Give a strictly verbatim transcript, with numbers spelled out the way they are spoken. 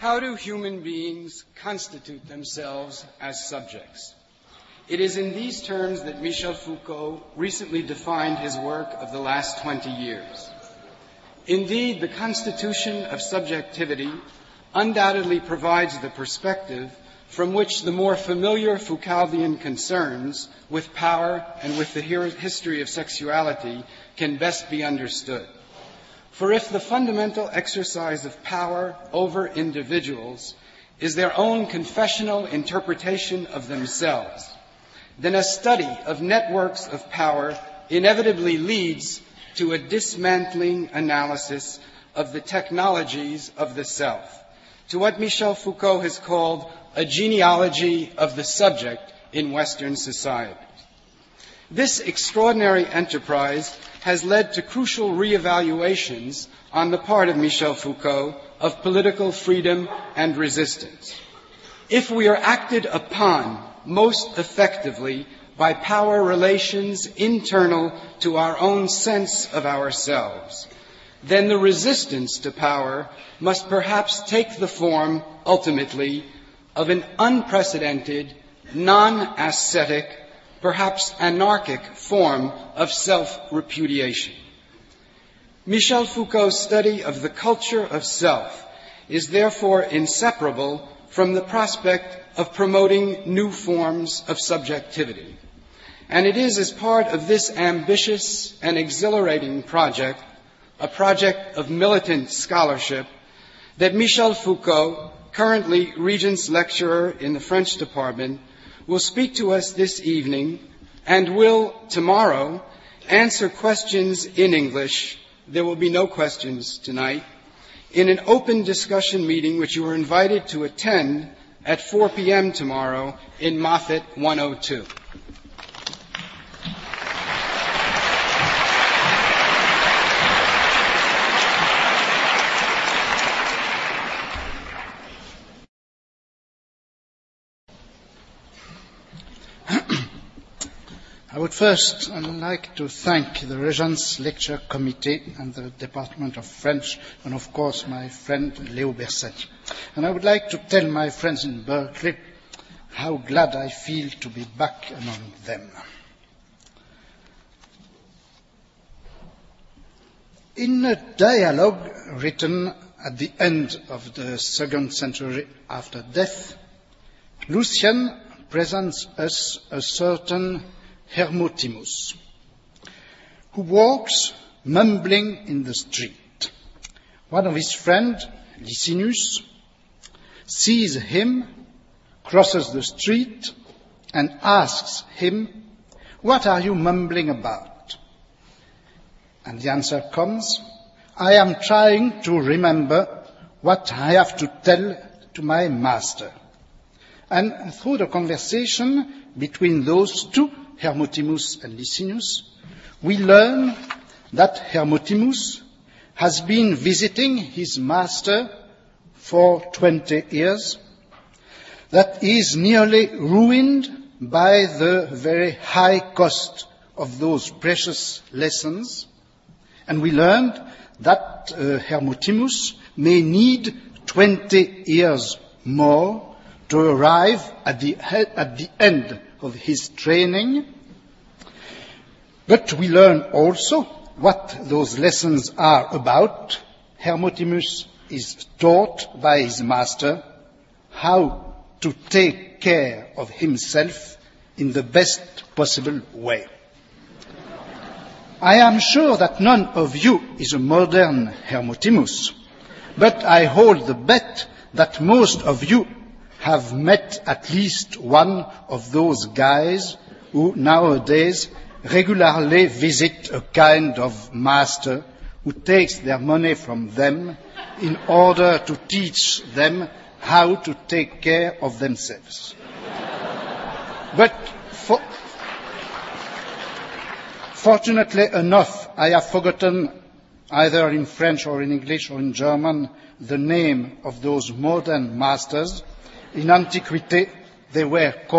How do human beings constitute themselves as subjects? It is in these terms that Michel Foucault recently defined his work of the last twenty years. Indeed, the constitution of subjectivity undoubtedly provides the perspective from which the more familiar Foucauldian concerns with power and with the history of sexuality can best be understood. For if the fundamental exercise of power over individuals is their own confessional interpretation of themselves, then a study of networks of power inevitably leads to a dismantling analysis of the technologies of the self, to what Michel Foucault has called a genealogy of the subject in Western society. This extraordinary enterprise has led to crucial reevaluations on the part of Michel Foucault of political freedom and resistance. If we are acted upon most effectively by power relations internal to our own sense of ourselves, then the resistance to power must perhaps take the form, ultimately, of an unprecedented, non-ascetic, perhaps anarchic form of self-repudiation. Michel Foucault's study of the culture of self is therefore inseparable from the prospect of promoting new forms of subjectivity. And it is as part of this ambitious and exhilarating project, a project of militant scholarship, that Michel Foucault, currently Regents Lecturer in the French department, will speak to us this evening and will, tomorrow, answer questions in English. There will be no questions tonight, in an open discussion meeting which you are invited to attend at four p.m. tomorrow in Moffat one oh two. I would first like to thank the Regents Lecture Committee and the Department of French, and of course my friend Léo Bersani. And I would like to tell my friends in Berkeley how glad I feel to be back among them. In a dialogue written at the end of the second century after death, Lucian presents us a certain Hermotimus, who walks mumbling in the street. One of his friends, Licinius, sees him, crosses the street, and asks him, "What are you mumbling about?" And the answer comes, "I am trying to remember what I have to tell to my master." And through the conversation between those two, Hermotimus and Licinius, we learn that Hermotimus has been visiting his master for twenty years, that he is nearly ruined by the very high cost of those precious lessons, and we learned that uh, Hermotimus may need twenty years more to arrive at the, at the end of his training. But we learn also what those lessons are about. Hermotimus is taught by his master how to take care of himself in the best possible way. I am sure that none of you is a modern Hermotimus, but I hold the bet that most of you have met at least one of those guys who nowadays regularly visit a kind of master who takes their money from them in order to teach them how to take care of themselves. But for, fortunately enough, I have forgotten, either in French or in English or in German, the name of those modern masters. In antiquity, they were called